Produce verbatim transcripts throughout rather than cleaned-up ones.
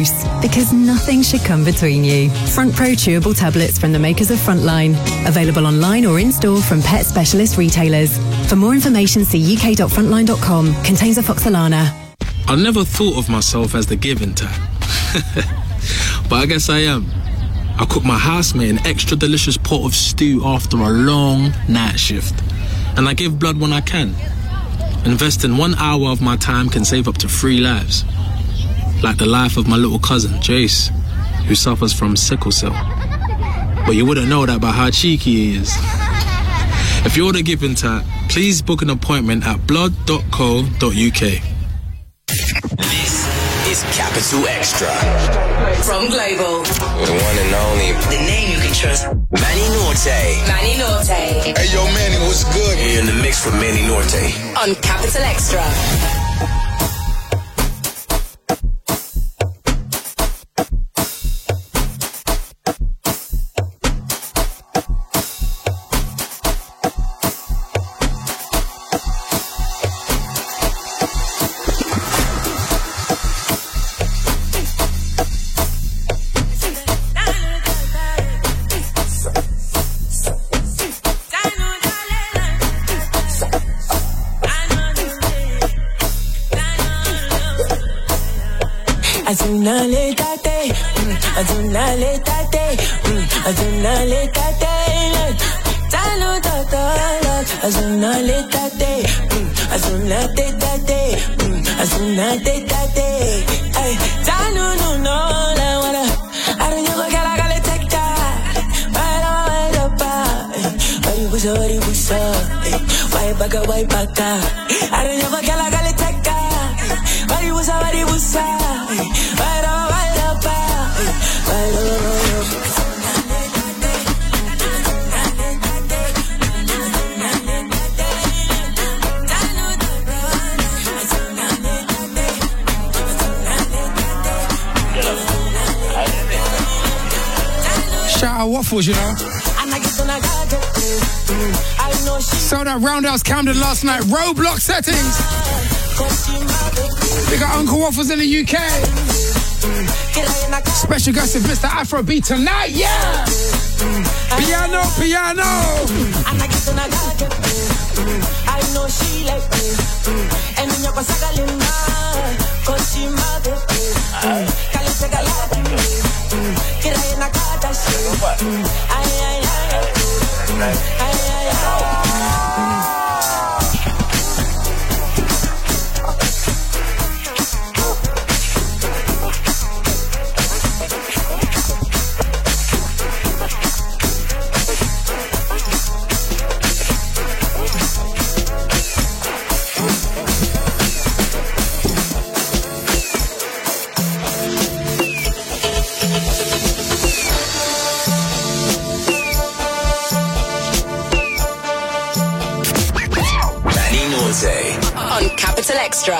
close, because nothing should come between you. Front Pro chewable tablets from the makers of Frontline. Available online or in-store from pet specialist retailers. For more information, see u k dot frontline dot com. Contains afoxolana. I never thought of myself as the giving type. But I guess I am. I cook my housemate an extra delicious pot of stew after a long night shift. And I give blood when I can. Investing one hour of my time can save up to three lives. Like the life of my little cousin, Jace, who suffers from sickle cell. But you wouldn't know that by how cheeky he is. If you're the giving type, please book an appointment at blood dot co dot u k. This is Capital Extra. From Global. The one and only. The name you can trust. Manny Norte. Manny Norte. Hey, yo, Manny, what's good? You're in the mix with Manny Norte. On Capital Extra. Azunale tate, azunale tate, azunale tate, talo tatala, azunale tate, azunale tate, azunale tate, ay, talo no no la wala, arunya ko kala kala tekta, wala wala pa, wari busa wari busa, wai baka wai baka, arunya ko kala kala tekta, wari busa wari busa. Shout out Waffles, you know. Sold out Roundhouse Camden last night. Roadblock settings. We got Uncle Waffles in the U K. Special guest of Mister Afrobeat tonight, yeah! Piano, piano! I know she like me. And in your pasagalina, cause she mother. Kalisegalati. Kira na kata shi. Ay, ay, ay. Ay, ay, ay. On Capital Extra.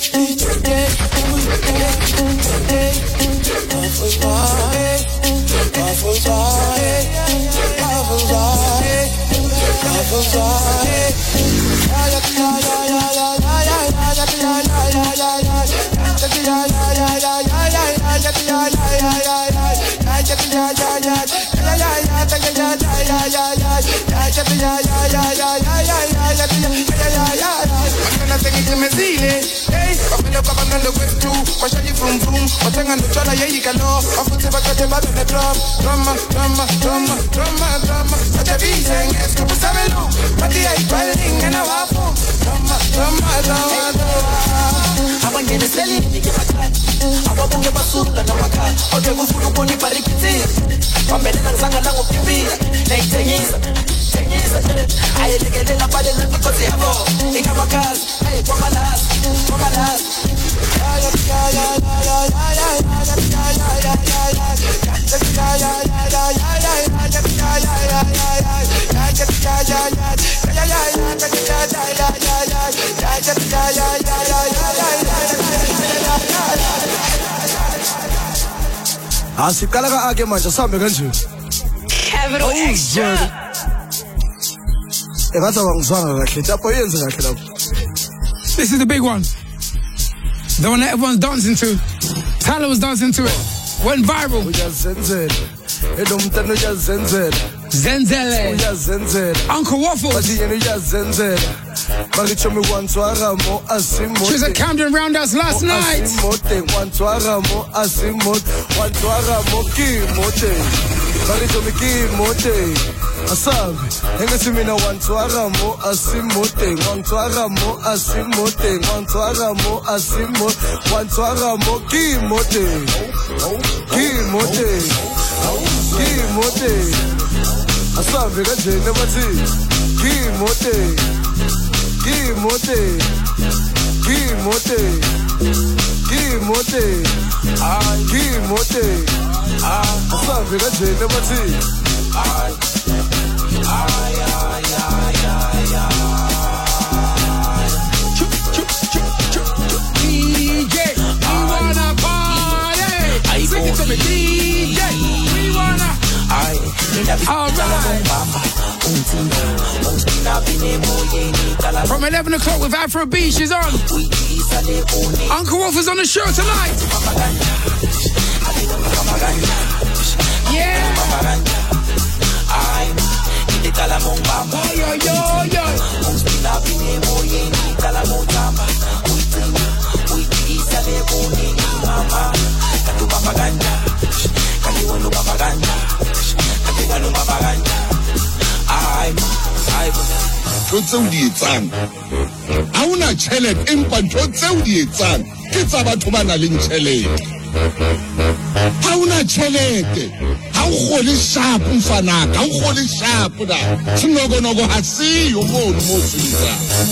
Asikala ka ake manje sambe kanje. Capital Extra. Engathi awangizwanga kahle lapho yenze kahle lapho. This is the big one. The one that everyone's dancing to. Tyler was dancing to it. Went viral. Uyazenzela. Edomntana uyazenzela. Zenzele. Uyazenzela. Uncle Waffles. Bathi yena uyazenzela. Bangitshomi kwantswara mo asimo. She was at Camden Roundhouse last night. Asimote kwantswara mo asimo. Kwantswara mo kimote. Bangitshomi kimote. Asabi, engathi mina wantswara mo asimote, wantswara mo asimote, wantswara mo asimo, wantswara mo kimote, kimote, kimote. Asabi kanjena bathi kimote, kimote, kimote, kimote, ay kimote, asabi kanjena bathi ay. Ay, ay, ay, ay, ay. Chup, chup, chup, chup, chup. D J, we wanna party. Sing it to me, D J, we wanna. All right. From eleven o'clock with Afro B, she's on. Uncle Wolf is on the show tonight. Yeah. Yo, yo, yo, yo. Ntho tseo di etsang ha una tjhelete empa ntho tseo di etsang ke tsa batho ba nang le tjhelete ha una tjhelete ha o gole sharp mfanaka ha o gole sharp da sinokonogo ha siyo mono mo sitsa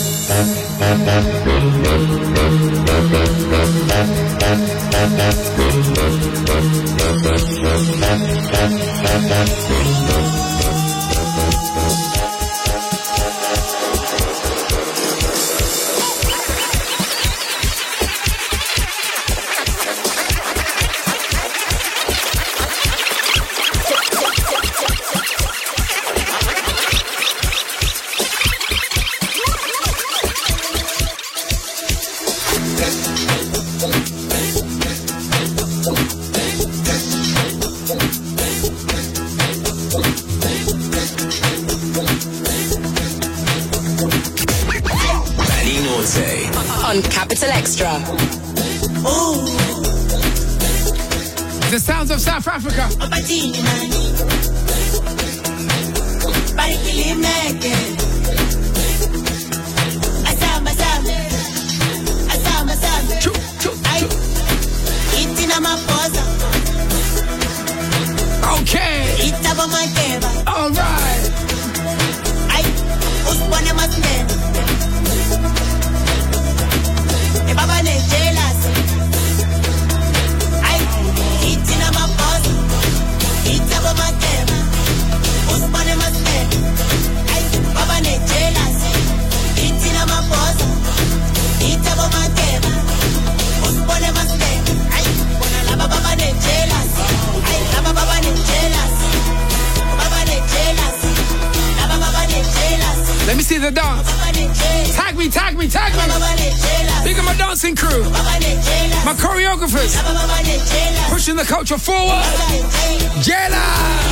On Capital Extra. Ooh. The sounds of South Africa. Okay. All right. Baba ne jealous. Ay, eating on my boss. Eat up on my table. Who's money must stay? Ay, Baba me, tag me. Big up my dancing crew, my choreographers, pushing the culture forward. Jayla.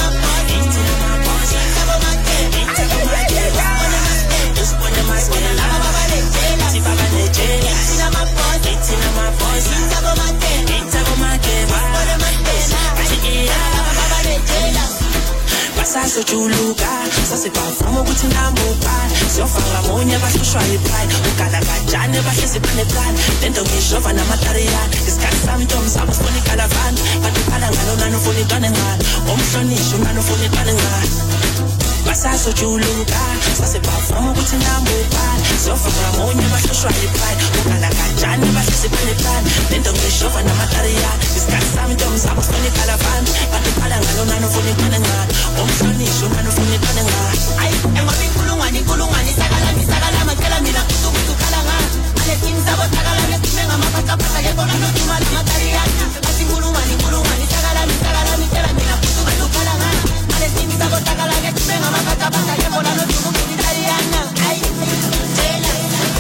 Basaso chuluka, sase bavumo ukuthi namupa. Siyofaka monye bahlushwa yipride. Ukala kanjani bahlezi baneplan. Lento ngishova namatariya. Isikhathi sami ntombi sami sifuna ikalavan. Bantu phala ngalo nani ufuna intwana engani. Omhlonishwa nani ufuna intwana engani. Basaso chuluka, sase bavumo ukuthi namupa. Siyofaka monye bahlushwa yipride. Ukala kanjani bahlezi baneplan. Lento ngishova namatariya. Isikhathi sami ntombi sami sifuna ikalavan. Bantu phala ngalo nani ufuna intwana engani. Omhlonishwa nani ufuna intwana engani. Ayi, engoba inkulungwane inkulungwane sakala misakala makela mina kusukuthi ukhala ngani. Alethi sabo sakala lesime ngamaphathaphatha yebona nothuma lamatariana. Athi inkulungwane inkulungwane sakala misakala mikela mina kusukuthi ukhala ngani. Alethi sabo sakala lesime ngamaphathaphatha yebona nothuma lamatariana. Ayi, Jayla.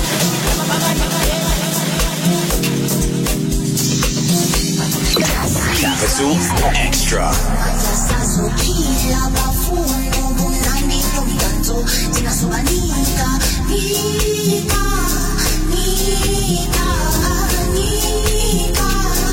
Capital Extra. Tina sola nica, nica, nica, nica,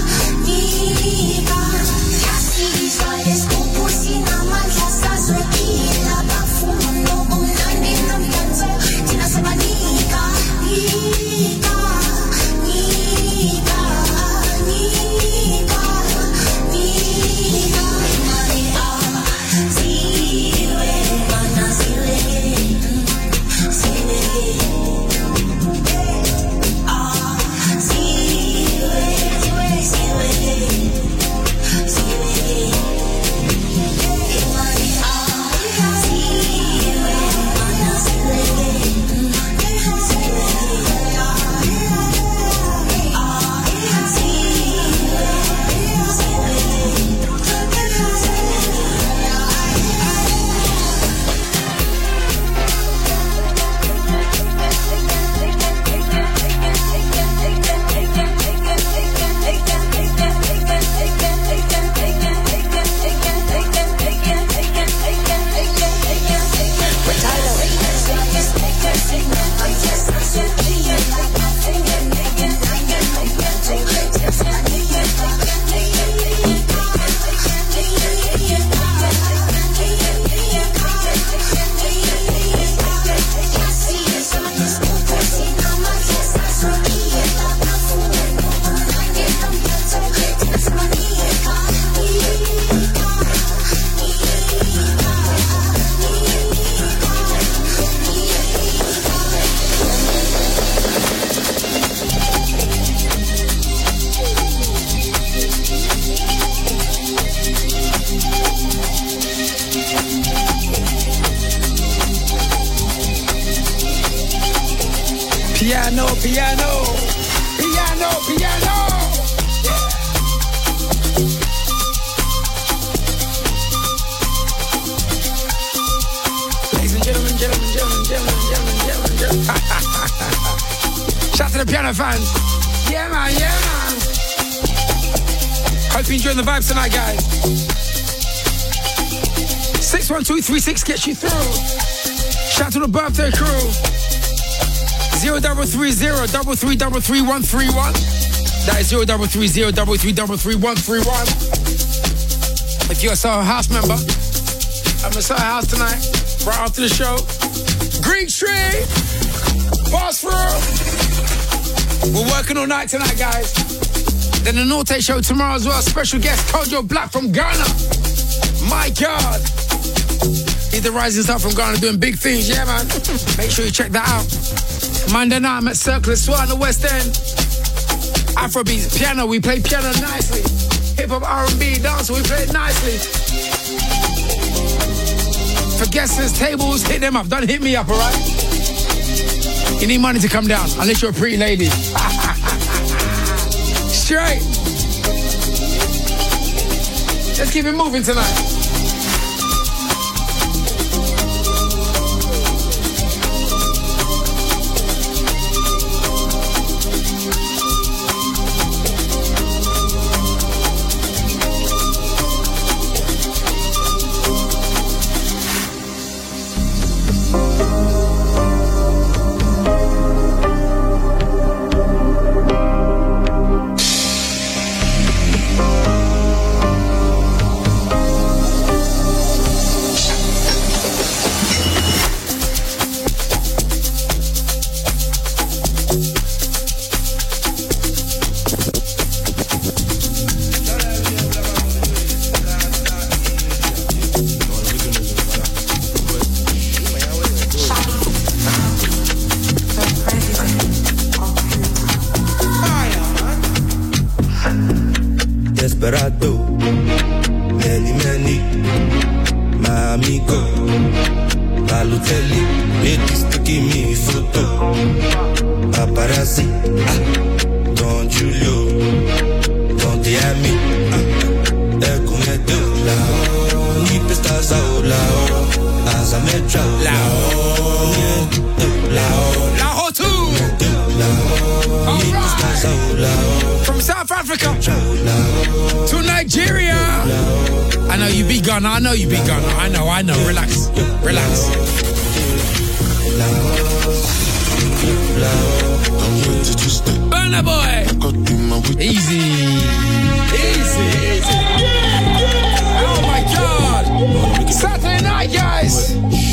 nica. Casi visuales compulsina mangiasa suekila bafundo bunani namtanzo. Tina sola nica, nica, nica, nica, nica. Maria, zile, mana zile. Piano, piano, piano, piano. Yeah. Ladies and gentlemen, gentlemen, gentlemen, gentlemen, gentlemen, gentlemen, gentlemen. Shout to the piano fans. Yeah, man, yeah, man. Hope you're enjoying the vibes tonight, guys. six one two three six gets you through. Shout to the birthday crew. Zero double three zero double three double three one three one. That is zero double three zero double three double three one three one. If you're a Soho House member, I'm at Soho House tonight, right after the show. Greek Street, Boss Room. We're working all night tonight, guys. Then the Norte show tomorrow as well. Special guest Kojo Black from Ghana. My God. He's the rising star from Ghana doing big things, yeah, man. Make sure you check that out. Monday night, I'm at Circle of Swan, the West End. Afrobeats, piano, we play piano nicely. Hip-hop, R and B, dance, we play it nicely. For guests and tables, hit them up. Don't hit me up, all right? You need money to come down, unless you're a pretty lady. Straight. Let's keep it moving tonight. Desperado, many, many, my amigo, Balotelli, ladies to give me photo, paparazzi, ah, Don Julio, Don Diami, ah, Ecumedo, Lao, Nipestas ao Lao, Azametra, Lao, Lao, Lao too. Alright. From South Africa to Nigeria. I know you be Ghana. I know you be Ghana. I know. I know. Relax. Relax. Burna Boy. Easy. Easy. Easy. Oh my God. Saturday night, guys.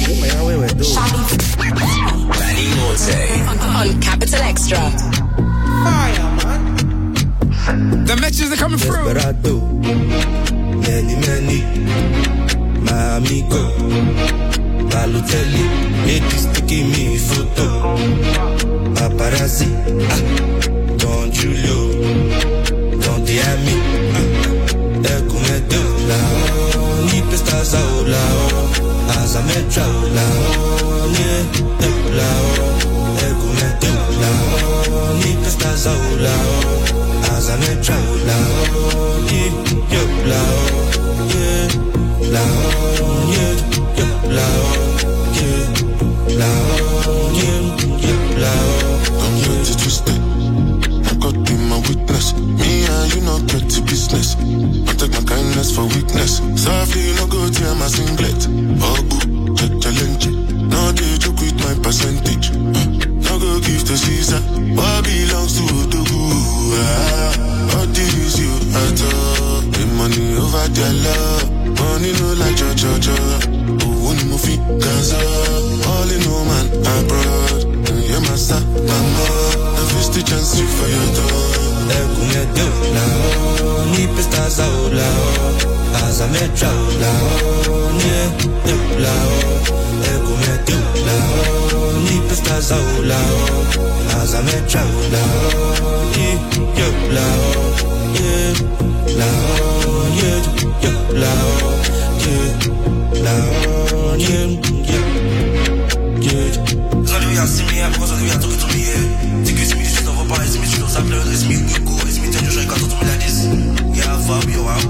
Danny Norte on Capital Extra. Fire, man. The messages are coming through. Desperado, many, many, my amigo, Balotelli, ladies to give me photo, paparazzi, ah, Don Julio, Don Diami, ah, Ecumedo, Lao, Nipestas ao Lao, Azametra, Lao, yeah, Lao, Ecumedo, Lao, Nipestas ao Lao, Azametra, Lao, yeah, yeah, Lao, yeah, Lao, yeah, yeah, Lao, yeah, Lao, yeah, yeah, Lao. I'm here to twist it. I got be my witness. Me and you not get to business. I take my kindness for weakness. Softly, you no go tear my singlet. Oh, boo, check challenge. No, they joke with my percentage. Uh, no go give to Caesar. What belongs to the goo? Ah, all this you at all. The money over their love. Money no like cha cha cha. Oh, one movie, Gaza. All in no man abroad. Yeah, master, mama. The first chance you for your door. Ecumedo, Lao, Nipestas ao Lao, Azametra, Lao, yeah, Lao, Ecumedo, Lao, Nipestas ao Lao, Azametra, Lao, yeah, Lao, yeah, Lao, yeah, yeah, Lao, yeah, Lao, yeah, yeah, yeah. Zaluja si mi, jako zaluja to kto mi je. Ty kis mi się znowu pali, z mi się zaple, z mi kuku, z mi ten już jaka to tu mi ladis. Ja wam yo wow.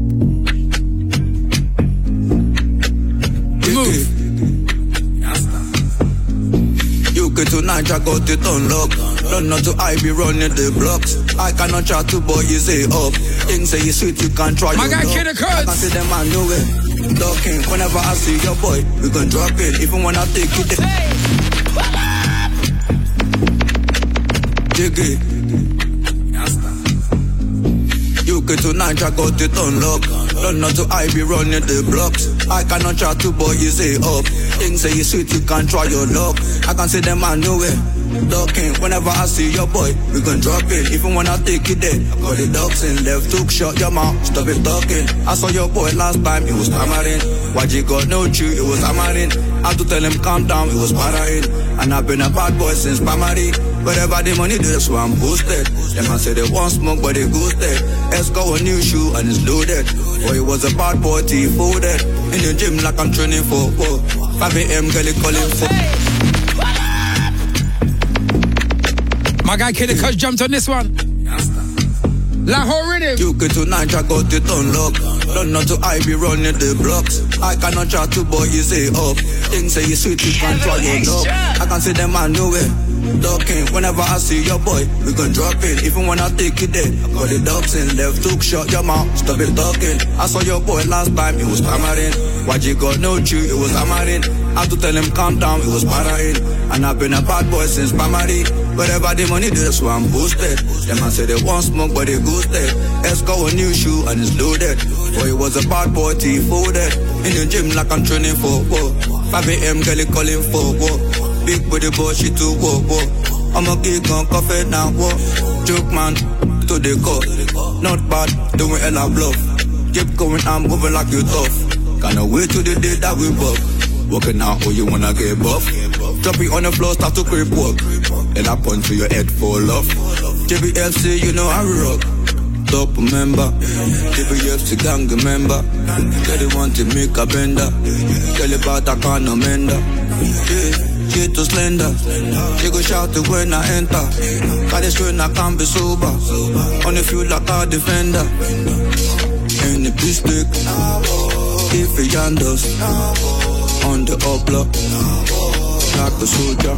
Move. You get tonight, I got it unlocked. Run out to I be running the blocks. I cannot chat to boy, you say up. Things say you sweet, you can't try. My guy, Kid the Cuts. I can see them, I know it. Talking, whenever I see your boy, we can drop it. Even when I take it. Dig it. You get tonight, I got it unlocked. Run out to I be running the blocks. I cannot chat to boy, you say up. Things say you sweet, you can't try your luck. I can see them, I know it. Talking, whenever I see your boy, we gon' drop it. Even when I take it there, I got the dogs in left hook, shot your mouth, stop it talking. I saw your boy last time, he was stammering. Why'd you got no chew, it was hammering. I had to tell him calm down, it was paraing. And I've been a bad boy since primary. Wherever the money, that's why I'm boosted. Them I say they want smoke, but they ghosted. Esco a new shoe and it's loaded. Boy, it was a bad boy, T folded. In the gym like I'm training for, oh. five a.m. girl calling for. My guy Kid the Cuts jumped on this one. Lahore rhythm. You get tonight, I got it unlocked. Run out to I be running the blocks. I cannot chat to boy, you say up. Things say you sweet, you can't try your luck. I can see them, I know it. Talking, whenever I see your boy, we gon' drop it. Even when I take it there, I got the dogs in left hook, shot your mouth, stop it talking. I saw your boy last time, he was hammering. Why'd you got no chew, it was hammering. I had to tell him calm down, it was paraing. And I've been a bad boy since primary. Wherever the money, that's why I'm boosted. Them I say they want smoke, but they ghosted. Esco a new shoe and it's loaded. Boy, it was a bad boy, T folded. In the gym like I'm training for, whoa. five a.m. girl calling for, whoa. Big body boy, she too, whoa, whoa. I'm a geek on coffee now, whoa. Joke man, to the core. Not bad, doing hella bluff. Keep going, I'm moving like you tough. Can't wait till the day that we buff. Walking out, oh, you wanna get buff. Drop it on the floor, start to creep walk. Then I punch to your head full off. J B F C, you know I rock. top member. T B F, the gang member. Girl, they want to make a bender. Girl, about a can of mender. Yeah. She too slender. She go shout it when I enter. Cause this when I can't be sober. Only feel like a defender. In the biscuit, if it yanders. On the up block, like a soldier.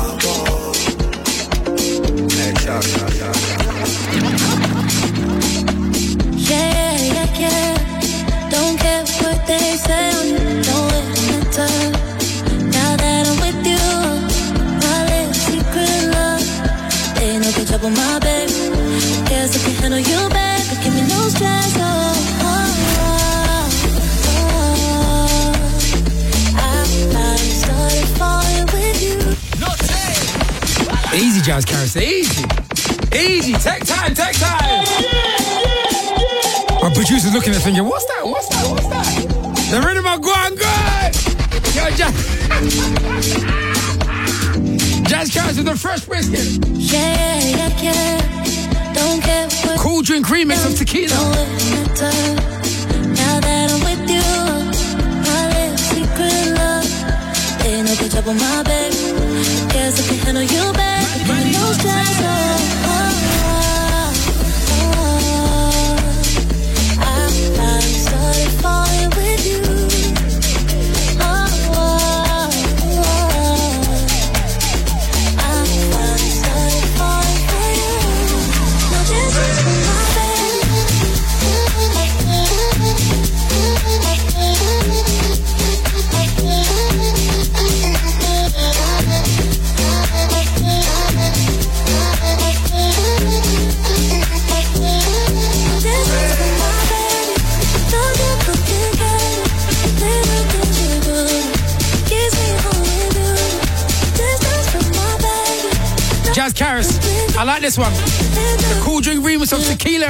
Yeah, yeah, yeah. Don't care what they say on you. Don't let it matter. Now that I'm with you, my little secret love. They ain't no good trouble, my baby. Guess I can handle you, babe, but give me no stress. Oh, oh, oh, oh. I, I started falling with you. Easy, Jazz Karis, easy. Easy, take time, take time. My producer's looking at thinking, what's that, what's that, what's that? The rhythm of go on good. Yo, Jazz. Jazz Karis with the fresh biscuit. Yeah, yeah, yeah. Don't care what. Cool drink remix of tequila. Don't let it matter. Now that I'm with you, my little secret love. Ain't no good trouble, my baby. Guess I can handle you, babe. Give me no stress. Oh, oh, oh, oh. I, I started falling with you. Oh, oh, oh. I, I started falling for you. No, this is for my Jazz Karis, I like this one. The cool drink remix of tequila.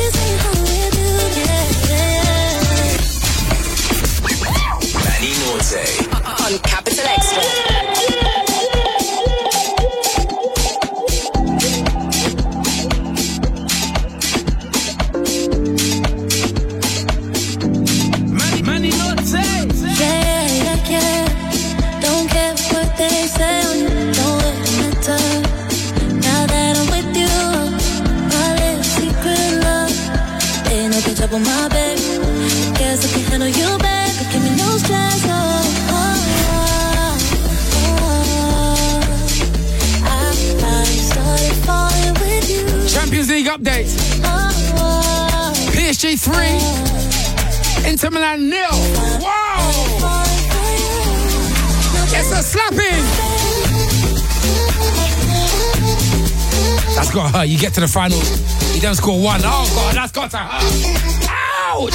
Manny Norte on Capital Extra. My baby, guess I can handle you, babe, but give me no stress. Oh, oh, oh, oh. I, I started falling with you. Champions League update. Oh, oh, P S G three, Inter Milan nil. Wow! It's a slapping. That's got to hurt. You get to the finals, you don't score one. Oh God, that's got to hurt. Ouch!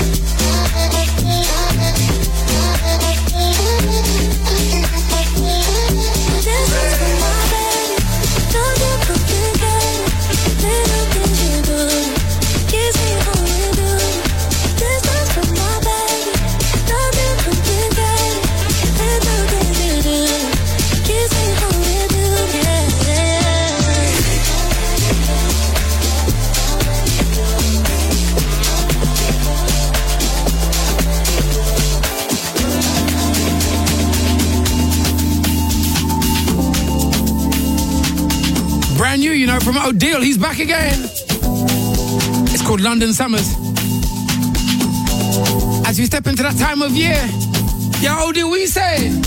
Brand new, you know, from O'Deal. He's back again. It's called London Summers. As we step into that time of year, yeah, O'Deal, what you saying?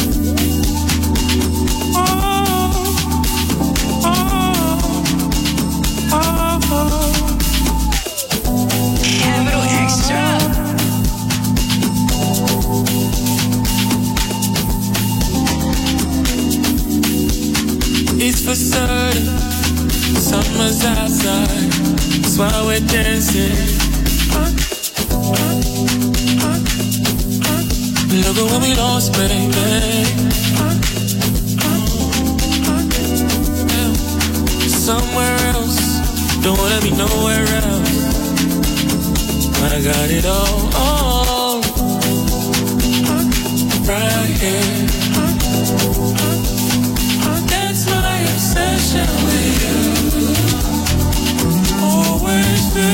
Oh, oh, oh, oh. Capital Extra. It's for certain, summer's outside, that's why we're dancing. Look at what we lost, baby. Somewhere else, don't wanna be nowhere else. I got it all, all right here. That's my obsession with you. Always been.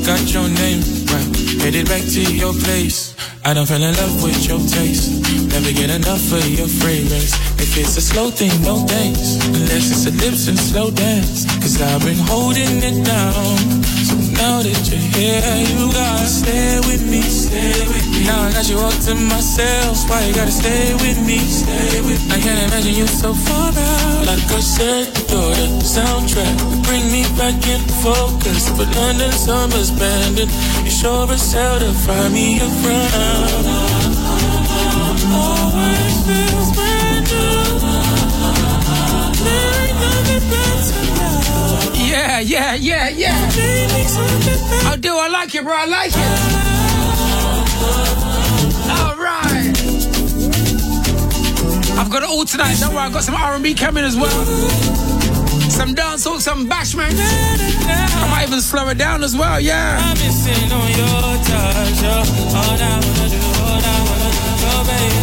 got your name right. Headed back to your place. I done fell in love with your taste. Never get enough of your fragrance. If it's a slow thing, no thanks. Unless it's a lips and slow dance. Cause I've been holding it down. So now that you're here, you gotta stay with me. Stay with me. Now I got you all to myself. Why you gotta stay with me? Stay with me. I can't imagine you so far out. Like I said, you're the soundtrack. Bring me back in focus. But London summer's bandit. You sure as hell to find me around. Always feels brand new. There ain't nothing better now. Yeah, yeah, yeah, yeah. I do, I like it, bro, I like it. Alright. I've got it all tonight, don't worry, I've got some R and B coming as well. Some dancehall, some bashment. I might even slow it down as well, yeah. I'm missing on your touch, yo. All I wanna do, all I wanna do, go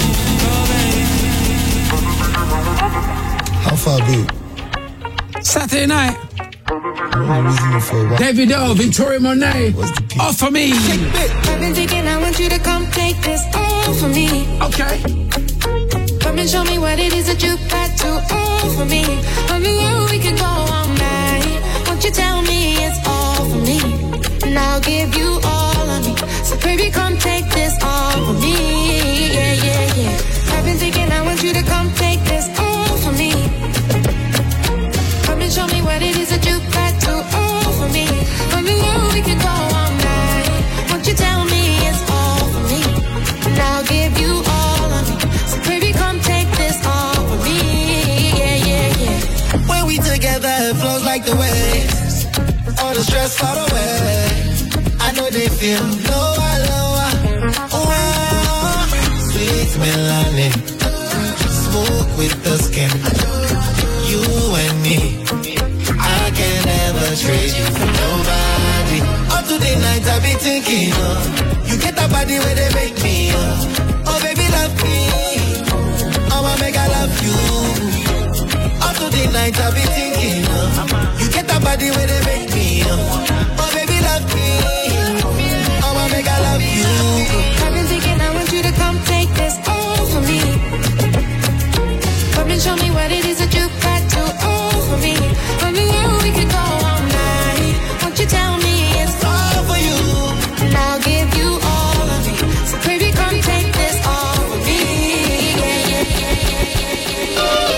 baby, go baby. How far, B? Saturday night. For David O, Victoria Monet. Off for me. I've been thinking I want you to come take this all for me. Okay. Come and show me what it is that you got to offer me. On the road we can go all night. Won't you tell me it's all for me? And I'll give you all of me. So baby, come take this all for me. Yeah, yeah, yeah. I've been thinking I want you to come take this all for me. Come and show me what it is that you got to offer me. On the road we can go all night. Won't you tell me it's all for me? And I'll give you all of me. So baby, come take this all for me. Yeah, yeah, yeah. When we together, it flows like the waves. All the stress far away. I know they feel lower, lower. Oh, sweet melanin, smoke with the skin. You and me, I can never trade you for nobody. Up to the night I be thinking, oh, you get that body where they make me, oh, oh baby love me, I'ma make I love you. Up to the night I be thinking, oh, you get that body where they make me, oh, oh baby love me, I'ma make I love you. I've been thinking I want you to come take this all for me. Come and show me what it is that you got to offer me. On the road we can go all night. Won't you tell me it's all for you? And I'll give you all of me. So baby, come take this all for me. Yeah, yeah, yeah,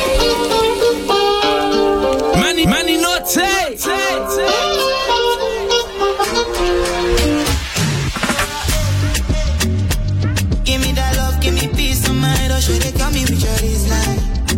yeah. Money, money, no take. Give me that love, give me peace of mind. Or should they come me with your design?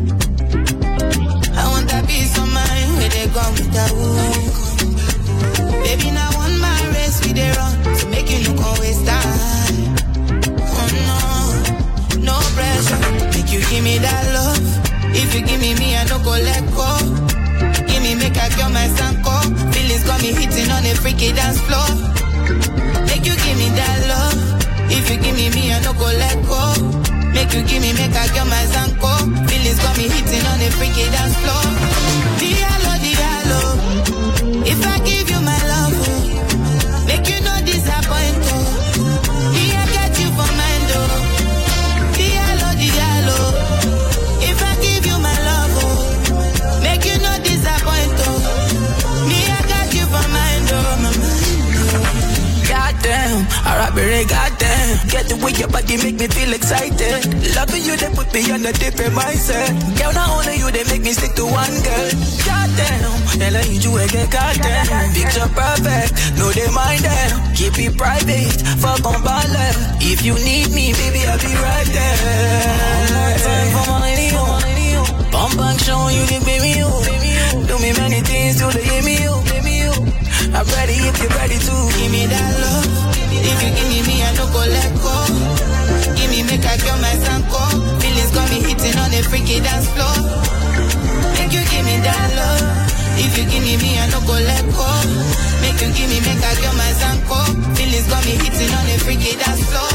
I want that peace of mind where they come with that wound. Baby, now on my race we they run to make you look always time. Oh no, no pressure. Make you give me that love. If you give me me, I don't go let go. Give me make I cure my sanko. Feelings got me hitting on a freaky dance floor. Make you give me that love. If you give me me, I don't go let go. Make you give me, make I get my zanko. Feelings got me hitting on a freaky dance floor. Diallo, diallo. If I give you my love, oh, make you no disappoint, oh. Yeah, I get you for mine, oh. Diallo, diallo. If I give you my love, oh, make you no disappoint, oh. Me, I got you for mine, oh, my mind, oh. Goddamn, alright, baby, goddamn. Get the way your body make me feel excited. Loving you, they put me on a different mindset. Girl, not only you, they make me stick to one girl. Goddamn, and I need you again, goddamn. Picture perfect, no they mind them. Keep it private, fuck on ballet. If you need me, baby, I'll be right there. Time for my lady, bump and show you the baby, you. Do me many things, do they hear me, you. I'm ready if you're ready to. Give me that love. If you give me me, I don't go let go. Give me make I cure my sanko. Feelings got me hitting on a freaky dance floor. Make you give me that love. If you give me me, I don't go let go. Make you give me make I cure my sanko. Feelings got me hitting on a freaky dance floor.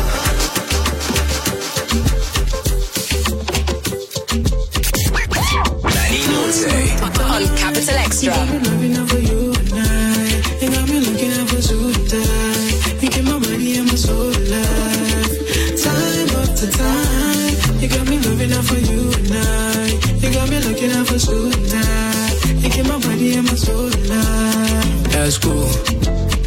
Manny Norte on Capital Extra. You got me looking out for you tonight. You got me looking out for you tonight.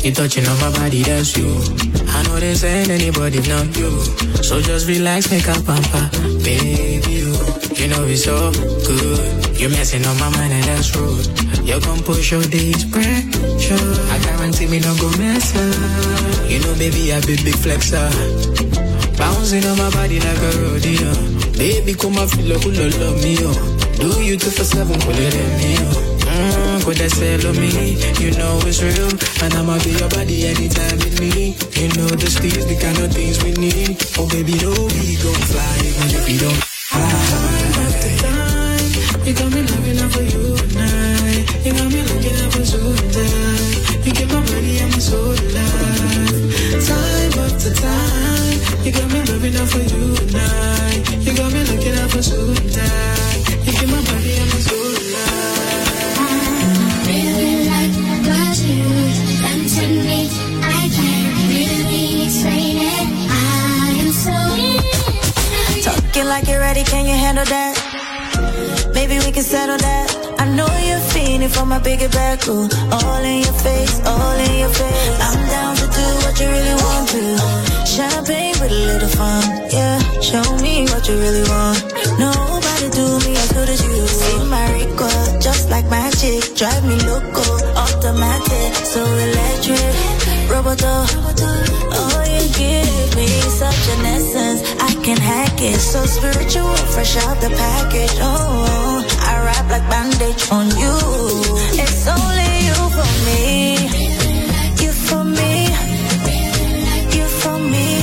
You touching on my body, that's you. I know this ain't anybody, not you. So just relax, make up, pamper, baby. You, you know it's so good. You're messing on my mind and that's rude. You gon' push your days pressure. I guarantee me no go mess up. You know, baby, I be big flexer. Bouncing on my body like a rodeo. Baby, come and feel like you love me, oh. Do you two for seven, pull it in me, oh. Mmm, could I say love me? You know it's real. And I'ma be your body anytime with me. You know the steez, the kind of things we need. Oh baby, no, we gon' fly even if we don't fly. Time after time, you got me loving up for you tonight. You got me looking up for so tonight. You get my body and my soul alive. Time after time, you got me loving up for you tonight. You got me looking up for so tonight. You get my body and my soul alive. Really like what you done to me. I can't really explain it. I am so talking like you're ready, can you handle that? Maybe we can settle that. I know you're feeling for my bigger back, ooh. All in your face, all in your face. I'm down to do what you really want to. Champagne with a little fun, yeah. Show me what you really want. Nobody do me as good as you. See my record, just like magic. Drive me loco, automatic, so electric. Roboto, oh you give me such an essence. I can hack it, so spiritual, fresh out the package. Oh, I rap like bandage on you. It's only you for me. You for me. You for me.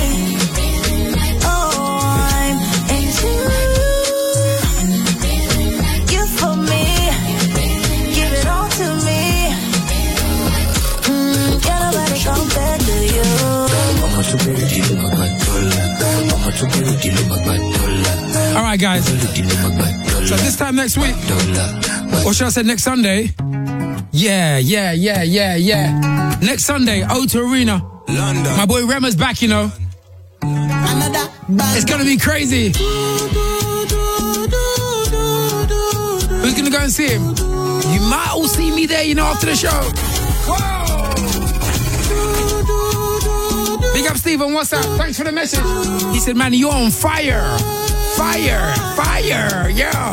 Oh, I'm into you for me. Give it all to me. Mm, can't nobody compare to you. All right, guys. So this time next week, or should I say next Sunday? Yeah, yeah, yeah, yeah, yeah. Next Sunday, O two Arena. London. My boy Rema's back, you know. It's gonna be crazy. Who's gonna go and see him? You might all see me there, you know, after the show. Whoa! Big up Stephen, what's up? Thanks for the message. He said, man, you're on fire. Fire, fire, yeah.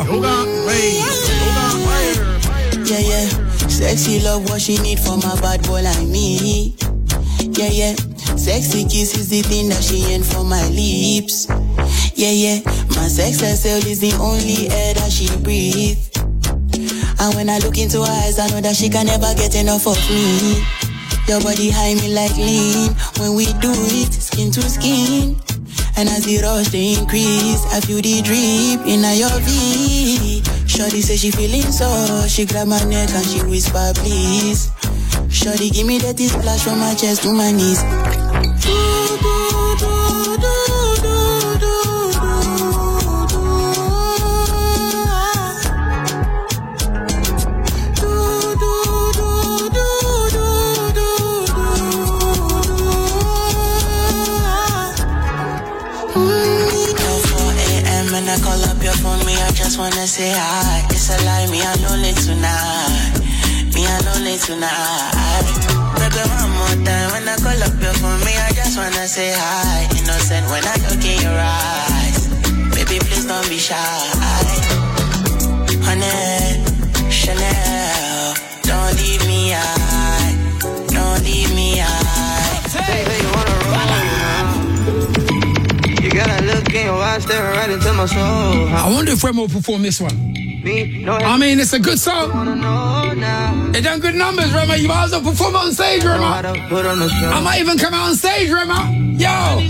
Yeah, yeah. Sexy love, what she need from a bad boy like me. Yeah, yeah. Sexy kiss is the thing that she ain't for my lips. Yeah, yeah. My sex herself is the only air that she breathes. And when I look into her eyes, I know that she can never get enough of me. Your body high me like lean. When we do it, skin to skin. And as the rush they increase, I feel the drip in your V. Shorty say she feeling so, she grab my neck and she whisper please. Shorty give me that splash from my chest to my knees. I call up your phone, me, I just wanna say hi. It's a lie, me, I don't late tonight. Me, I don't late tonight. Baby, one more time, when I call up your phone, me, I just wanna say hi. Innocent when I look in your eyes. Baby, please don't be shy. Honey, Chanel, don't leave me high. Don't leave me high. Baby, you wanna roll? You gotta look in your eyes, staring right into my soul. I wonder if Remo will perform this one. I mean, it's a good song. It done good numbers, Remo. You might as well perform it on stage, Remo. I might even come out on stage, Remo. Yo.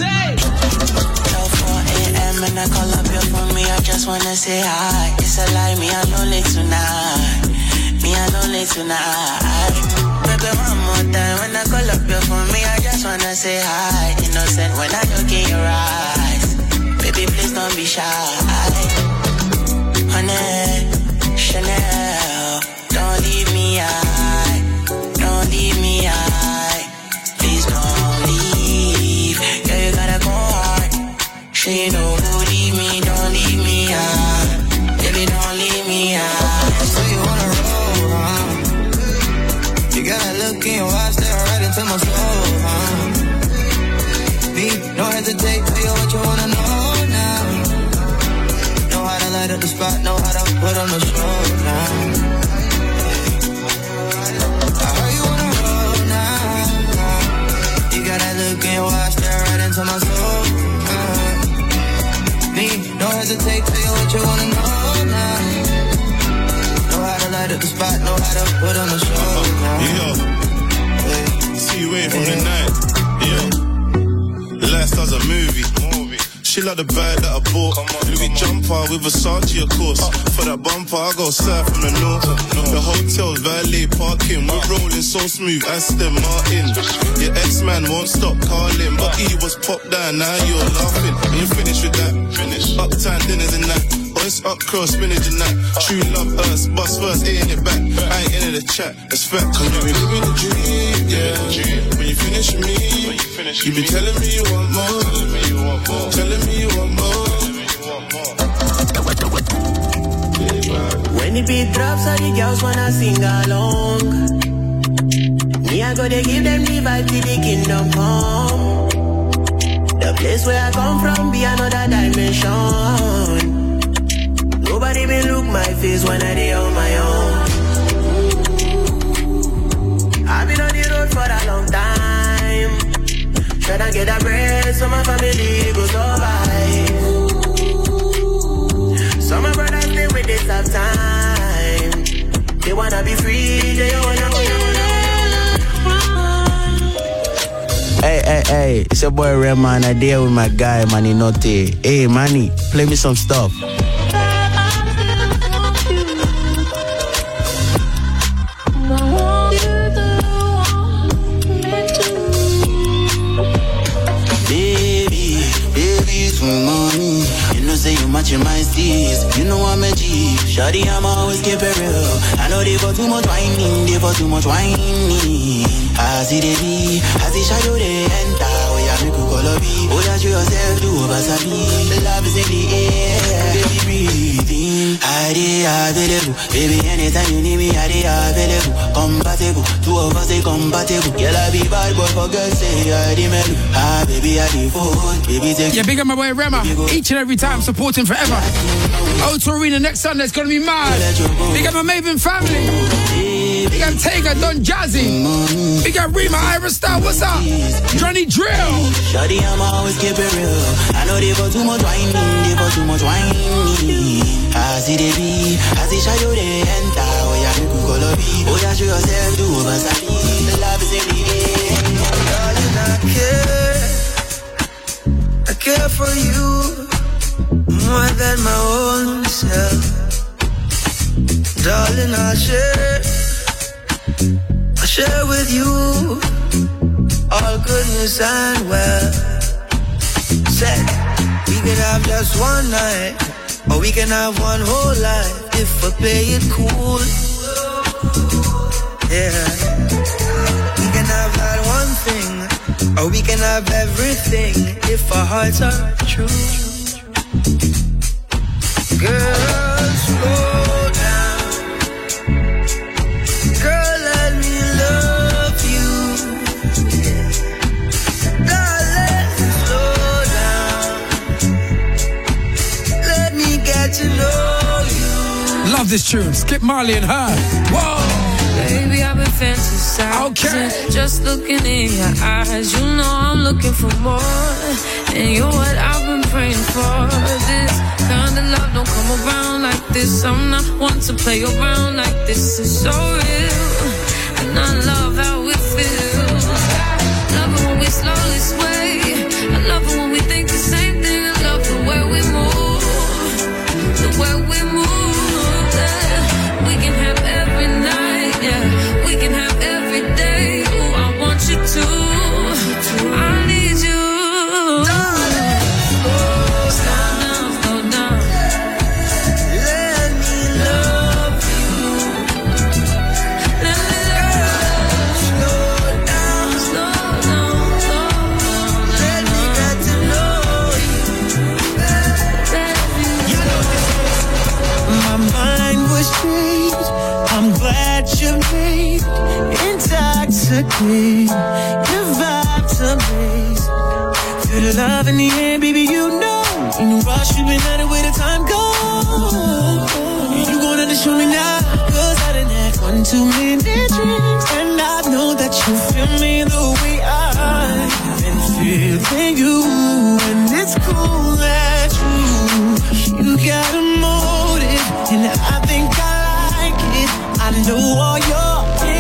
four a.m. and I call up your phone, me, I just wanna say hi. It's a lie, me, I know late tonight. Me, I know late tonight. Baby, one more time, when I call up your phone, me, I just wanna say hi. Innocent when I look in your eyes. Baby, please don't be shy. Honey, Chanel, don't leave me high. Don't leave me high. Please don't leave. Yeah, you gotta go hard. She know who leave me, don't leave me high. Baby, don't leave me high. So you wanna roll, huh? You gotta look in your eyes, stare right into my soul. Uh. Me, no hesitate, tell you what you wanna know now. Know how to light up the spot, know how to put on the show now. I heard you wanna roll now. You got that look in your eyes, stare right into my soul. Uh. Me, no hesitate, tell you what you wanna know now. Know how to light up the spot, know how to put on the show now. Yo, see you waiting from the night. Yo, lifestyle's a movie. She like the bag that I bought. Louis jumper with Versace, of course. For that bumper, I go south from the north. The hotel's valet parking. We're rolling so smooth, Aston Martin. Your ex-man won't stop calling, but he was popped down, now you're laughing. And you finished with that. Finish. Uptown dinners and that. Boys up cross, spinach and that. True love us, bust first, ain't it back. I ain't into the chat, it's fact. Cause you be living the dream, yeah. When you finish with me, you be telling me you want more. Telling me you want more. When the beat drops, all the girls wanna sing along. Me, I go to give them the vibe till the kingdom come. The place where I come from be another dimension. Nobody may look my face when I dey on my own. I've been on the road for a long time. Tryna get a break so my family go survive. Some of my brothers live with this tough time. They wanna be free, they wanna, wanna, wanna. Hey, hey, hey, it's your boy Redman. I deal with my guy, Manny Note. Hey, Manny, play me some stuff. Money, you know say you matching my steez. You know I'm a G. Shawty, I'm always keep it real. I know they for too much whining, they for too much whining. I see the be, I see shadow they enter. Oh yeah, make you call up. Oh yeah, show yourself, do over me. Love is in the air, baby breathing. I dey available, baby anytime you need me, I dey available. Compatible, two of us they compatible. Girl I be bad boy for girls say I dey mellow. Ah baby I dey phone, baby take. Yeah, big up my boy Rema, each and every time supporting forever. Auto Arena next Sunday, it's gonna be mad. Big up my Maven family. Big up Tega, Don Jazzy. Big up Rema, Ira Star, what's up? Johnny Drill. Shawty, I'm always keep it real. I know they for too much whining, they for too much whining. I see the be, I see shadow they enter. Oh yeah, make you call up. Oh yeah, show yourself, do over me. The love is in the air. Darling, I care. I care for you more than my own self. Darling, I'll share, I'll share with you all goodness and wealth. Said we can have just one night, or we can have one whole life if we play it cool. Yeah, we can have that one thing, or we can have everything if our hearts are true. Girl, slow down. Girl, let me love you. Darling, slow down. Let me get to know you. Love this tune. Skip Marley and her. Whoa. Baby, I've been fantasizing. Okay. Just looking in your eyes, you know I'm looking for more. And you're what I've been praying for. This kind of love don't come around like this. I'm not one to play around like this. It's so real, and I love how it feels. Love it when we slowly sway. I love it when we think the same thing. I love the way we move, the way we move. Yeah. We can have every night, yeah. We can have every day. Ooh, I want you to. I need you. Darling, slow down, slow down. Let me love you. Let me love you. everything. Your vibe's amazing. Feel the love in the air, baby, you know. In the rush, you've been at it where the time goes. You gonna to show me now, cause I done had one too many drinks. And I know that you feel me the way I've been feeling you. And it's cool that you, you got a motive, and I think I like it. I know all your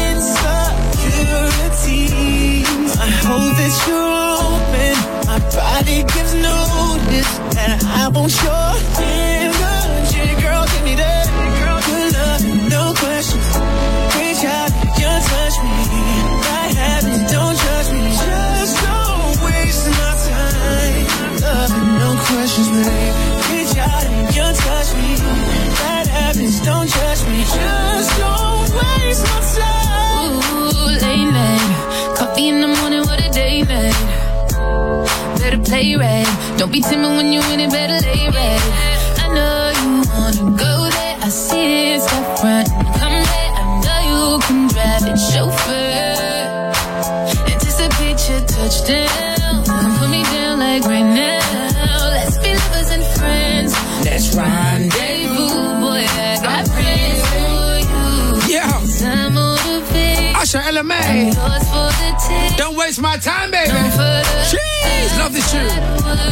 insecurities. I hope that you're open. My body gives notice that I want your energy. Girl, give me that. Good love, no questions. Reach out, just touch me. Right habits, don't judge me. Just don't waste my time. Love, no questions, babe. Reach out and just touch me. Right habits, don't judge me. Just don't waste my time. Ooh, late night, coffee in the morning, what a day, man. Better play right. Don't be timid when you in it, better lay right. I know you wanna go there. I see it, step front, come there. I know you can drive it, chauffeur. Anticipate your touchdown. Come put me down like right now. Let's be lovers and friends. Let's rendezvous, boy. I got plans for you. Yeah. Time motivate. Usher L M A. Don't waste my time, baby. Jeez, love this tune.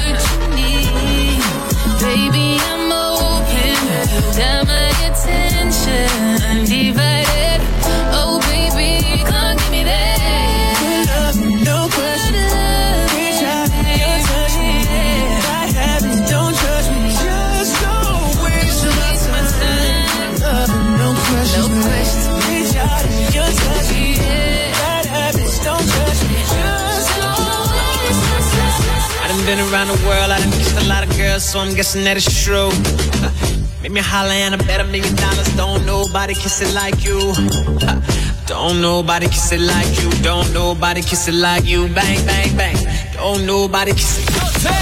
Baby, I'm open. Down my attention. Undivided. Oh, baby, come give me that. Good love, no question. Reach out, you touch me. Right habits, don't judge me. Just don't waste my time. Love, no questions. No questions. Reach out, you touch me. Right habits, don't judge me. Just don't waste my time. I done been around the world, I done kissed a lot of girls, so I'm guessing that it's true. Uh, make me holler and I bet a million dollars. Don't nobody kiss it like you. Uh, don't nobody kiss it like you. Don't nobody kiss it like you. Bang, bang, bang. Don't nobody kiss it.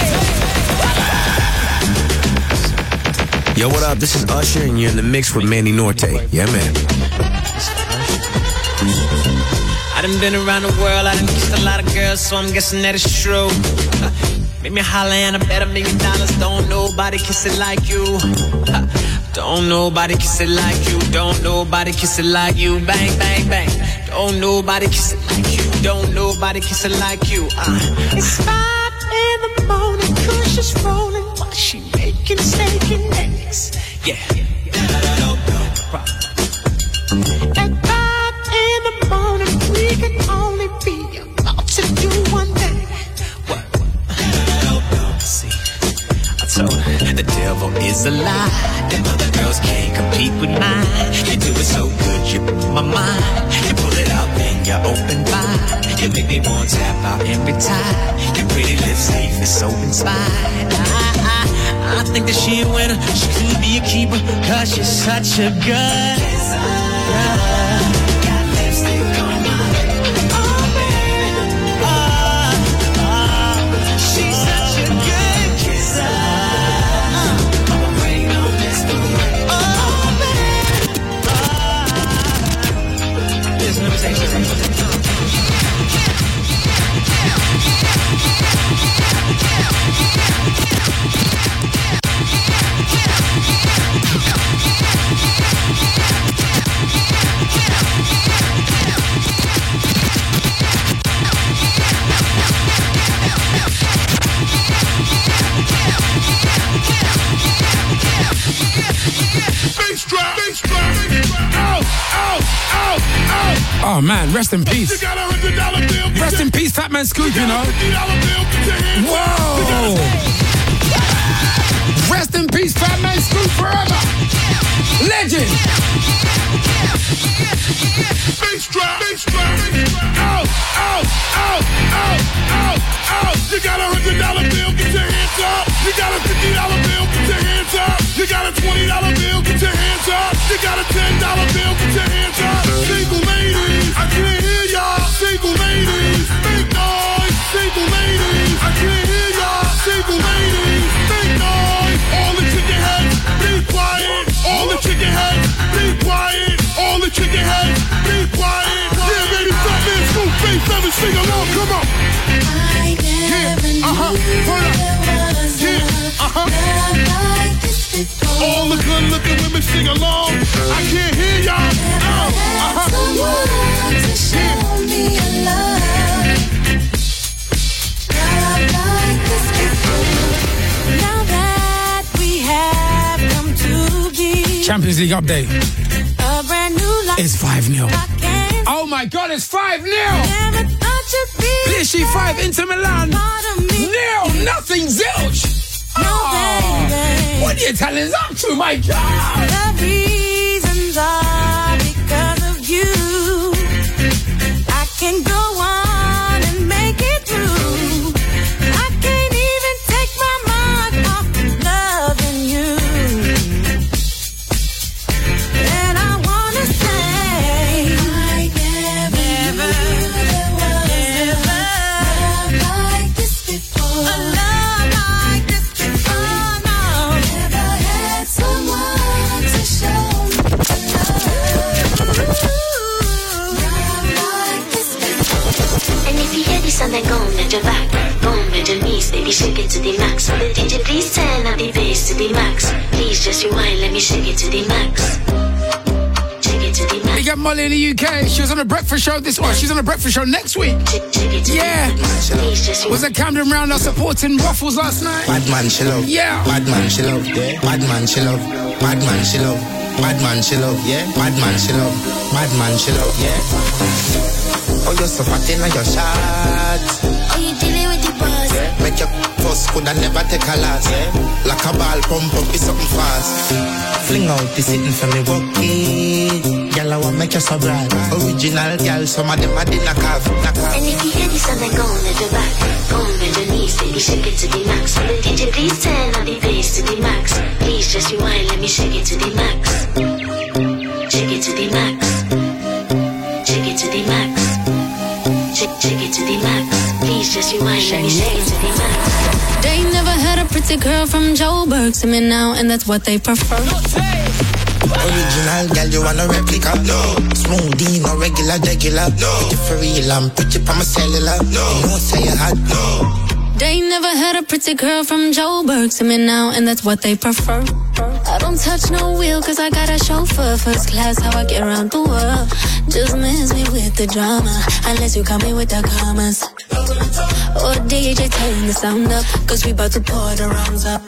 Yo, what up? This is Usher, and you're in the mix with Manny Norte. Yeah, man. I done been around the world, I done kissed a lot of girls, so I'm guessing that it's true. Uh, make me holler and I bet a million dollars. Don't nobody kiss it like you. Uh, don't nobody kiss it like you. Don't nobody kiss it like you. Bang, bang, bang. Don't nobody kiss it like you. Don't nobody kiss it like you. Uh. It's five in the morning, Kush is rolling while she making steak and eggs. Yeah. At five in the morning, we can only be about to do one thing. What? See, I told her the devil is a lie. Them other girls can't compete with mine. You do it so good, you blow my mind. You pull it out, then you open wide. You make me want to tap out every time. Your pretty lips leave me so inspired. I, I, I think that she a winner. She could be a keeper, cause she's such a good kisser. Got lipstick on my lip. Oh, baby. Oh, oh. She's such a good kisser. I'ma rain on this parade. Oh, baby. Oh. Listen, let me say something. Oh man, rest in peace. Rest in peace, Fat Man Scoop, you know. Whoa! Rest in peace, Fat Man Scoop forever. Legend. Bass drop, bass drop. Out, out, out, out, out, out. You got a hundred dollar bill, get your hands up. You got a fifty dollar bill, get your hands up. You got a twenty dollar bill, get your hands up. You got a ten dollar bill, get your hands up. Single ladies, I can't hear y'all. Single ladies, make noise. Single ladies, I can't hear y'all. Single ladies, make noise. All the chicken heads, be quiet. All the chicken heads, be quiet. All the chicken heads, be quiet. Yeah, baby, stop this, move Sing along, come on. Yeah, uh-huh, hold up. Yeah, uh-huh. All the good looking women sing along. I can't hear y'all. Oh, uh-huh. Now that we have come to be Champions League update. a brand new life. It's five nil. Oh my God, it's five nil. P S G five, Inter Milan. Nil, nothing, zilch. Oh, what are the Italians up to, my God? The reasons are because of you. I can go on and make it through. I can't even take my mind off loving you. And I wanna say I never, never, never like this before. A love like this before, no. Never had someone to show me love. Love like this before. And if you hear this and then go bend your back, go bend your knees, baby, shake it to the max. The D J please turn up the bass to the max. Please just rewind, let me shake it to the max. Shake it to the max. We got Molly in the U K. She was on a breakfast show this week. She's on a breakfast show next week. Yeah. Was at Camden Roundhouse supporting Waffles last night. Bad man, she love. Yeah. Bad man, she love. Yeah. Bad man, she love. Bad man, she love. Bad man, she love. Yeah. Bad man, she love. Bad man, she love. Yeah. Oh, you're so fat in your shot. Oh, you dealing with the boss? Yeah. Make your first could I never take a last. Yeah. Like a ball pump up, it's something fast. Fling out the sitting for me walk it. Girl, I want make you so bright. Original girl, some of them are in a calf. And if you hear this and then go on your back, go on bend your knees, baby, shake it to the max. The D J please turn up the bass to the max. Please just rewind, let me shake it to the max. Shake it to the max. Shake it to the max. Shake, shake it to the max. Please just rewind, let me shake it to the max. They never had a pretty girl from Joburg to me now, and that's what they prefer. Original girl, you want a replica? No. Smoothie, no regular, regular. No. Pretty for real, I'm pretty for my cellular. No. You know, say you had no. They never had a pretty girl from Joburg to me now, and that's what they prefer. I don't touch no wheel, cause I got a chauffeur. First class, how I get around the world. Just miss me with the drama, unless you come in with the commas. Or D J, turn the sound up, cause we about to pour the rounds up.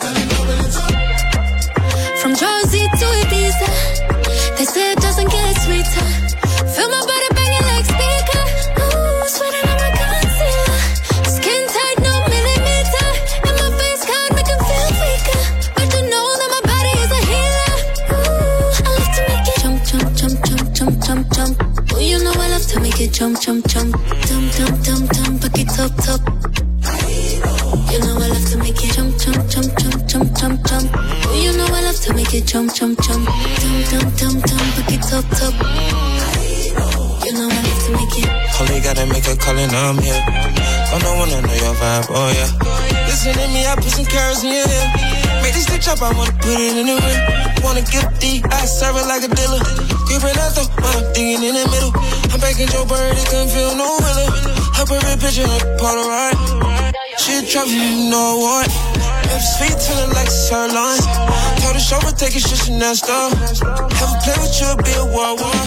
From Jersey to Ibiza, they say it doesn't get sweeter. Feel my body banging like speaker. Ooh, sweating on my concealer. Skin tight, no millimeter. And my face card make them feel weaker. But you know that my body is a healer. Ooh, I love to make it jump, jump, jump, jump, jump, jump, jump. Oh, you know I love to make it jump, jump, jump. Jump, jump, jump, jump, back it up, top. You know I love to make it jump, jump, jump, jump, jump, jump, jump. Oh, you know I love to make it jump, jump, jump. Jump, jump, jump, jump, back it up, top. You know I love to make it. Holy gotta make a call and I'm here. Oh, no one know your vibe, oh yeah. Listen to me, I put some carrots in your ear. Make this bitch up, I wanna put it in the ring. Wanna get the, I serve it like a dealer. Give it out though, I'm digging in the middle. I'm back in Joe Bird, it couldn't feel no willow. Help her rip picture like Polaroid. She drop me, you know what? Lips sweet to the like sirloin. Told the chauffeur take it, shit, she nasty. Have a play with you, be a war war.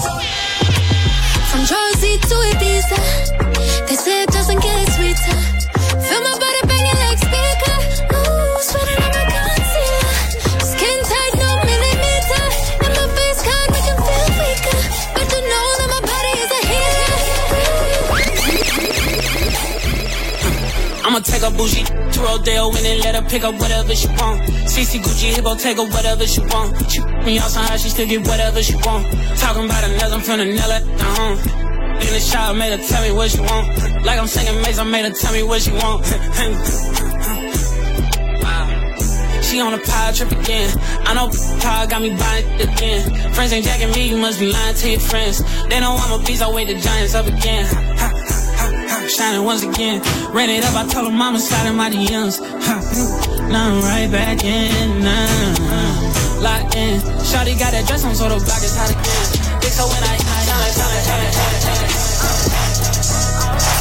From Jersey to Ibiza, they say it doesn't get sweeter. Feel my body banging like speaker. Ooh, sweating on my concealer. Skin tight, no millimeter. And my face card make them feel weaker. But you know that my body is a healer. I'ma take a bougie to Rodeo and then let her pick up whatever she want. C C Gucci, he gon' take her whatever she want. She me out somehow, she still get whatever she want. Talking about another, I'm finna nail it, uh-huh. In the shower, made her tell me what she want. Like I'm singing Maze, I made her tell me what she want. Wow. She on a power trip again. I know power got me buying again. Friends ain't jacking me, you must be lying to your friends. They know I'm a beast, I wait the Giants up again. Shining once again. Ran it up, I told her mama sliding my D Ms. Now I'm right back in, nah. Locked in. Shawty got that dress on, so the block is hot again. Big so when I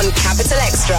on Capital Extra.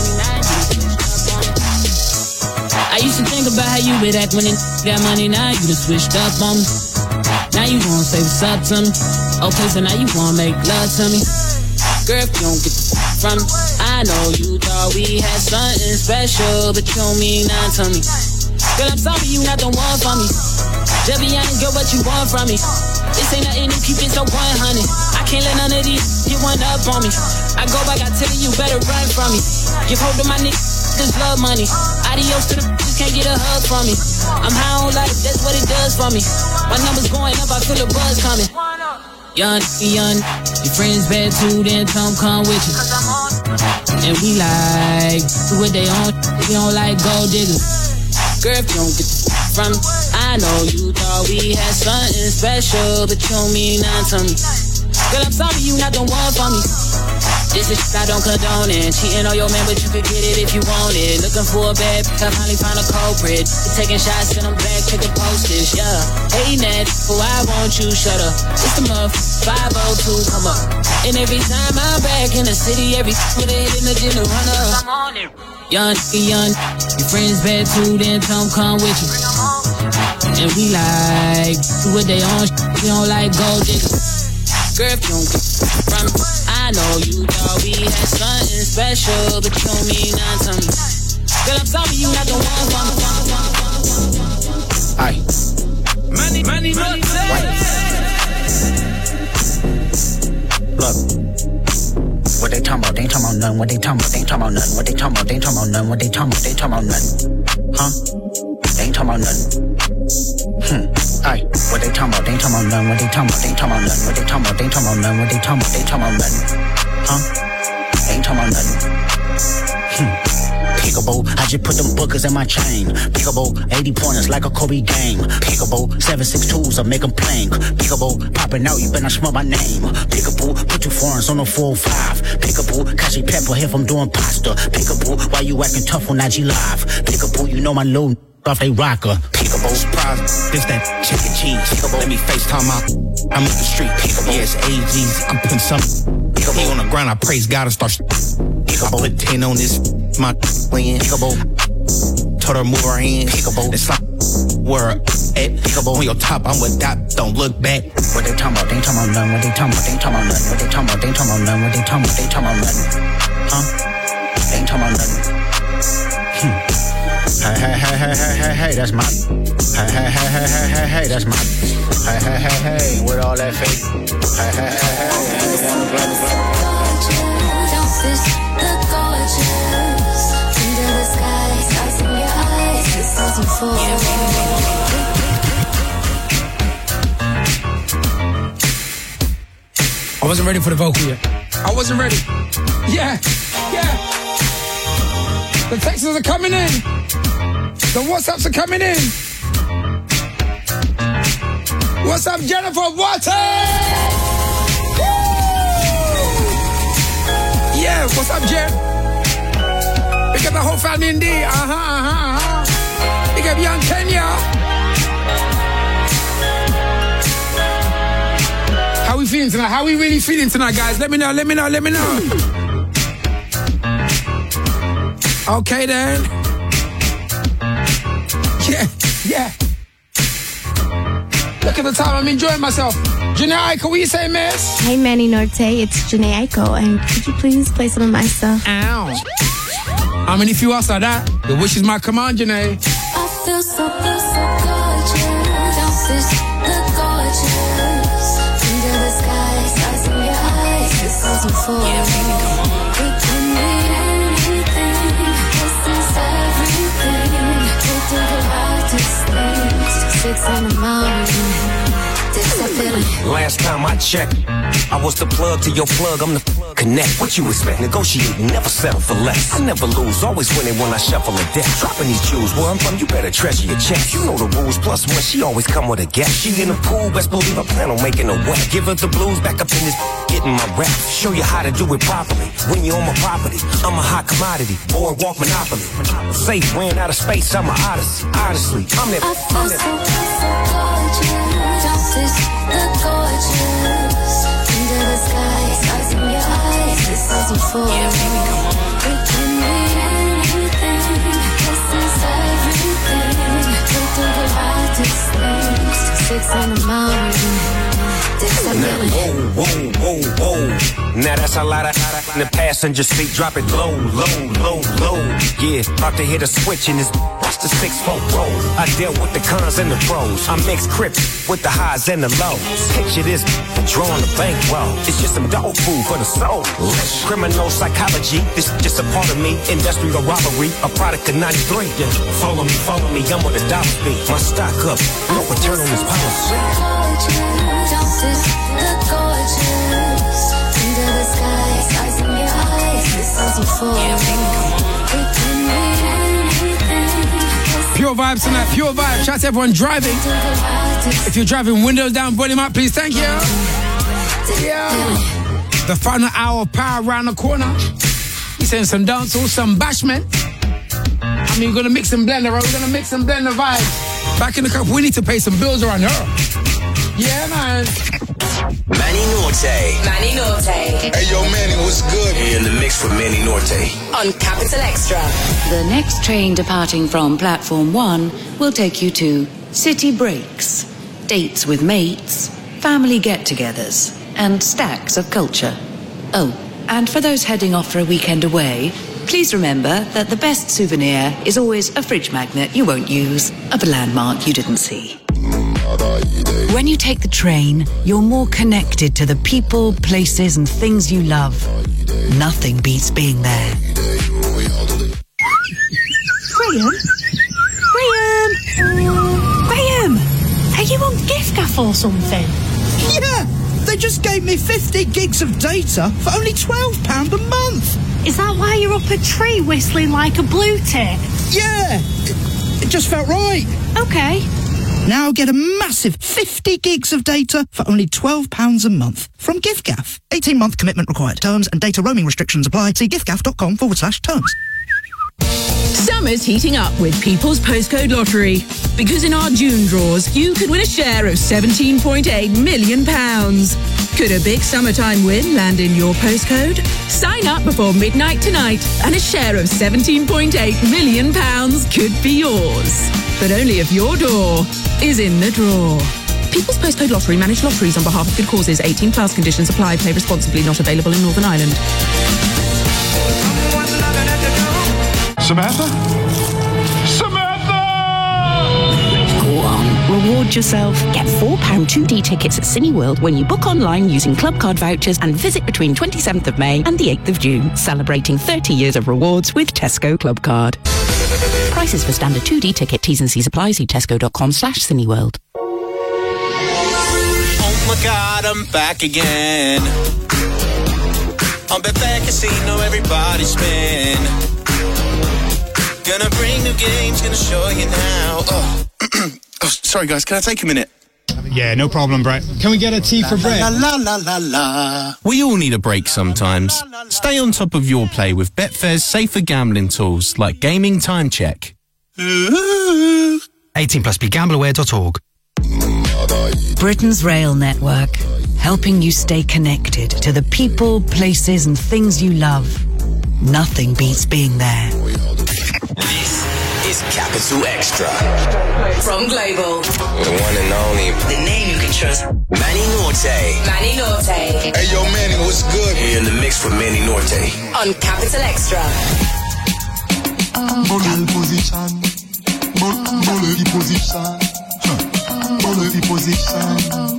I used to think about how you would act when it got money. Now you done switched up on me. Now you wanna say what's up to me. Okay, so now you wanna make love to me. Girl, if you don't get the f- from me, I know you thought we had something special, but you don't mean nothing to me. Girl, I'm sorry you not the one for me. Just be honest, girl, what you want from me? This ain't nothing new, keep it so one hundred. I can't let none of these get one up on me. I go back, I tell you, you better run from me. Give hope to my niggas, just love money. Adios to the bitches, can't get a hug from me. I'm high on life, that's what it does for me. My numbers going up, I feel a buzz coming. Young, young, your friends bad too, then come come with you. And we like, do what they on, we don't like gold diggers. Girl, if you don't get the f- from me, I know you thought we had something special, but you don't mean nothing to me. Girl, I'm sorry you not the one for me. This is shit I don't condone it. Cheating on your man, but you could get it if you want it. Looking for a bad bitch, I finally found a culprit. Taking shots, send them back, check the postage, yeah. Hey, Nat, who I want you, shut up. It's the muff, five oh two, come up. And every time I'm back in the city, every with a hit in the gym to run up. Young, young, your friends bad too, then come come with you. And we like, do what they on, we don't like gold diggers. Girl, if you don't get from me, I know you thought we had something special, but you don't mean nothing to me. Girl, I'm sorry you not the one for me. Aye. Money, money, money, money. Look. What they talking about? They ain't talking about nothing. What they talking about? They ain't talking about nothing. What they talking about? They ain't talking about nothing. What they talking about? They ain't talking about nothing. Huh? They ain't talking about nothing. Hmm. Aye. What they talking about? They ain't talking about nothing. What they talking about? They ain't talking about nothing. What they talking about? They ain't talking about nothing. What they talking about? They ain't talking about nothing. Huh? They ain't talking about nothing. Hmm. Pickable, I just put them bookers in my chain. Pickable, eighty pointers like a Kobe game. Pickable, seven six twos, I make them plank. Pickable, popping out, you better smell my name. Pickable, put two foreigns on the four oh five. Pickable, Kashi Pepper here from doing pasta. Pickable, why you acting tough on I G Live? Pickable, you know my little off they rocker. Pickable, surprise, this that chicken cheese. Pickable, let me FaceTime out. I'm in the street. Pickable, yes, A Gs, I'm putting something. Pickable, he on the ground, I praise God and start. Pickable, put ten on this. My playing pickable, told her move her hands. Pickable, it's like word at pickable on your top. I'm with that. Don't look back. What they talking about? They ain't talking about nothing. What they talking about? They ain't talking about nothing. What they talking about? They ain't talking about nothing. What they talking about? They ain't talking about nothing. Huh? They ain't talking about nothing. Hmm. Hey hey hey hey hey hey hey. That's my. Hey hey hey hey hey hey hey. That's my. Hey hey hey hey. With all that fake. Hey hey hey hey hey. The gorgeous under the sky, stars in your eyes, this is for I wasn't ready for the vocal yet. I wasn't ready. Yeah, yeah. The texts are coming in. The WhatsApps are coming in. What's up, Jennifer Watson? Yeah, what's up, Jen? We got the whole family in D. Uh-huh, uh-huh, uh-huh. We got young Kenya. How we feeling tonight? How we really feeling tonight, guys? Let me know, let me know, let me know. Okay, then. Yeah, yeah. Look at the time, I'm enjoying myself. Janae Aiko, what you say, miss? Hey, Manny Norte, it's Janae Aiko, and could you please play some of my stuff? Ow. How many few else are that? The wish is my command, Janae. I feel so, feel so gorgeous. Don't this the gorgeous. Under the sky, stars in your eyes, this isn't for yeah, baby, come on. We can be anything. This is everything. We do the hardest things. Six in the morning. Last time I checked, I was the plug to your plug, I'm the connect. What you expect? Negotiating, never settle for less. I never lose, always winning when I shuffle a deck. Dropping these jewels, where I'm from, you better treasure your checks. You know the rules, plus one, she always come with a guest. She in the pool, best believe I plan on making her wet. Give her the blues, back up in this, getting my rap. Show you how to do it properly. When you're on my property, I'm a hot commodity. Boardwalk monopoly. Safe, ran out of space, I'm a odyssey. Honestly, I'm that. I feel so, so gorgeous. This the gorgeous under the sky, stars in your eyes. This isn't for yeah, baby, Now, whoa, whoa, whoa, whoa. Now that's a lot of in the passenger seat. Drop it low, low, low, low. Yeah, about to hit a switch in this. Watch the six foot roll. I deal with the cons and the pros. I mix crips with the highs and the lows. Picture this, drawing the bankroll. It's just some dog food for the soul. Criminal psychology, this is just a part of me. Industrial robbery, a product of ninety-three. Yeah. Follow me, follow me, I'm with a dollar speed. My stock up, no return on this policy. Gorgeous, look gorgeous. Under the sky, stars in your eyes. This is you for. It can be anything. Pure vibes tonight, pure vibes. Shout out to everyone driving. If you're driving, windows down, volume up, please. Thank you. Yeah. The final hour of power around the corner. We saying some dancehall, some bashment. I mean, we're gonna mix and blend, right? We're gonna mix and blend the vibes. Back in the cup, we need to pay some bills around here. Yeah, man. Manny Norte. Manny Norte. Hey, yo, Manny, what's good? In the mix with Manny Norte. On Capital Extra. The next train departing from Platform one will take you to city breaks, dates with mates, family get-togethers, and stacks of culture. Oh, and for those heading off for a weekend away, please remember that the best souvenir is always a fridge magnet you won't use of a landmark you didn't see. When you take the train, you're more connected to the people, places, and things you love. Nothing beats being there. Graham? Graham? Graham? Are you on giffgaff or something? Yeah! They just gave me fifty gigs of data for only twelve pounds a month. Is that why you're up a tree whistling like a blue tick? Yeah! It, it just felt right. Okay. Now get a massive fifty gigs of data for only twelve pounds a month from giffgaff. eighteen month commitment required. Terms and data roaming restrictions apply. See giffgaff.com forward slash terms. Summer's heating up with People's Postcode Lottery. Because in our June draws, you could win a share of seventeen point eight million pounds. Could a big summertime win land in your postcode? Sign up before midnight tonight and a share of seventeen point eight million pounds could be yours. But only if your door is in the draw. People's Postcode Lottery. Managed lotteries on behalf of good causes. eighteen plus conditions apply. Play responsibly. Not available in Northern Ireland. Samantha? Samantha! Go on, reward yourself. Get four pound two D tickets at Cineworld when you book online using club card vouchers and visit between twenty-seventh of May and the eighth of June, celebrating thirty years of rewards with Tesco Club Card. Prices for standard two D ticket, T's and C's apply. See tesco.com slash Cineworld. Oh my God, I'm back again. I'm back at casino, everybody's spin. Gonna bring new games, gonna show you now. Oh, oh sorry guys, can I take a minute? Yeah, no problem, Brett. Can we get a tea for Brett? La la la la la. We all need a break sometimes. Stay on top of your play with Betfair's safer gambling tools like Gaming Time Check. eighteen plus, be gamble aware dot org. Britain's rail network, helping you stay connected to the people, places, and things you love. Nothing beats being there. This is Capital Extra. From Global. The one and only. The name you can trust. Manny Norte. Manny Norte. Hey, yo, Manny, what's good? In the mix with Manny Norte. On Capital Extra. Bullet position. Bullet position. Bullet position.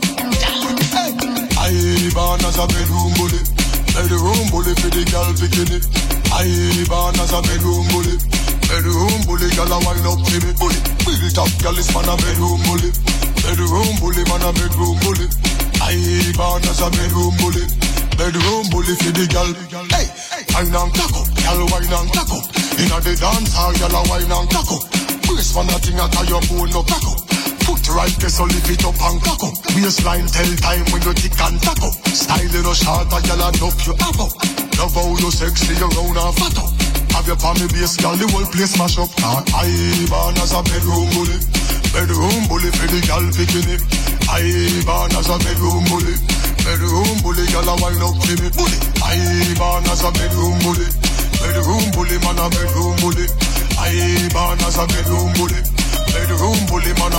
I born as a bedroom bully. Bedroom bully for the girl bikini. I born as a bedroom bully. Bedroom bully, girl a wine up to me. Bully, built up, girl is man a bedroom bully. Bedroom bully, man a bedroom bully. I born as a bedroom bully. Bedroom bully for the girl. Hey, wine and cock up, girl wine and cock up. Inna the dance hall, girl a wine and cock up. Brace man a thing a tie your bone no cock up. Foot right there, so lift it up and cock up. Waistline tell time when you tick and tack up. Style in a short, a girl a nup you have up. Love how you sexy, you round and fat up. Have your palmy base, girl, the whole place mash up. I born as a bedroom bully. Bedroom bully for the girl bikini. I born as a bedroom bully. Bedroom bully, girl a wine up to me. Bully. I born as a bedroom bully. Bedroom bully, man a bedroom bully. I born as a bedroom bully. Bedroom bully, man a